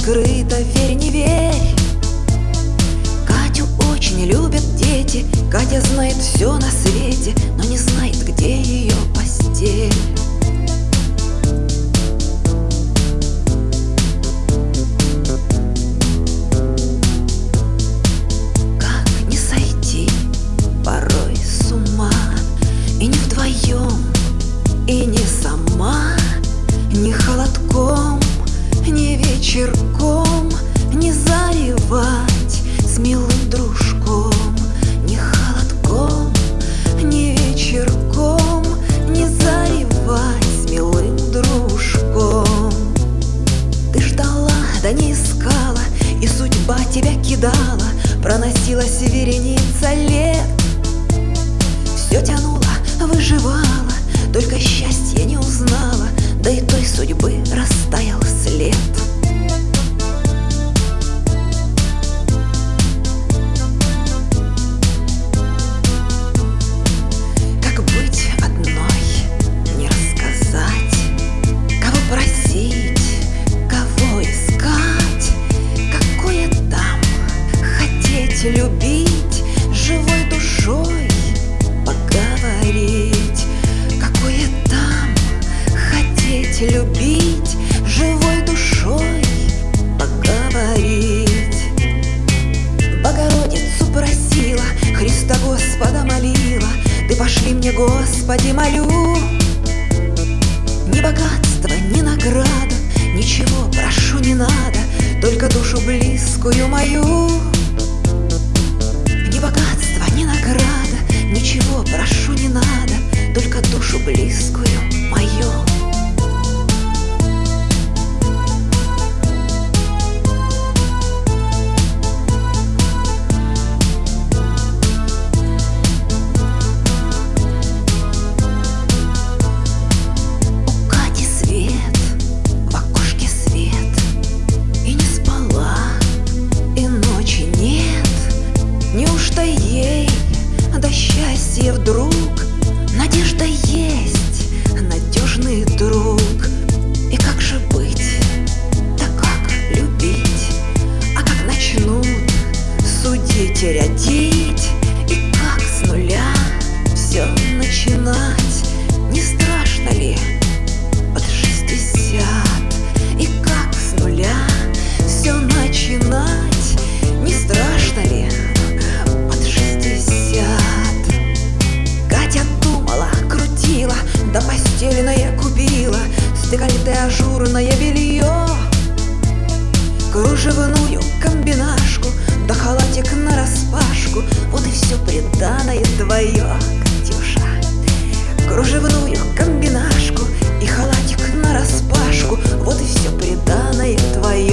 открыто, верь, не верь. Катю очень любят дети, Катя знает все на свете, но не знает, где ее постель. Как не сойти порой с ума, и не вдвоем, и не сама, ни холодком, ни вечерком не заревать с милым дружком, ни холодком, ни вечерком не заревать с милым дружком. Ты ждала, да не искала, и судьба тебя кидала, проносилась вереница лет. Все тянула, выживала, только счастья не узнала, да и той судьбы растаял след. Как быть одной, не рассказать, кого просить, кого искать, какое там хотеть любить, живой душой поговорить, какое там хотеть любить, живой душой поговорить. Богородицу просила, Христа Господа молила, ты пошли мне, Господи, молю. Ни богатства, ни награда, ничего прошу не надо, только душу близкую мою. Ни богатства, ни награда, ничего прошу не надо, только душу близкую мою. У Кати свет, в окошке свет, и не спала, и ночи нет. Неужто ей до счастья вдруг надежда есть, надежный друг? И как же быть, да как любить? А как начнут судить и рядить, и как с нуля все начинать? Не страшно ли под 60? И как с нуля все начинать? Не страшно ли под 60? Катя думала, крутила, да постельное купила, с декольте ажурное белье, кружевную комбинашку, да халатик нараспашку. Вот и все приданое твое, Катюша. Кружевную комбинашку и халатик нараспашку, вот и все приданое твое.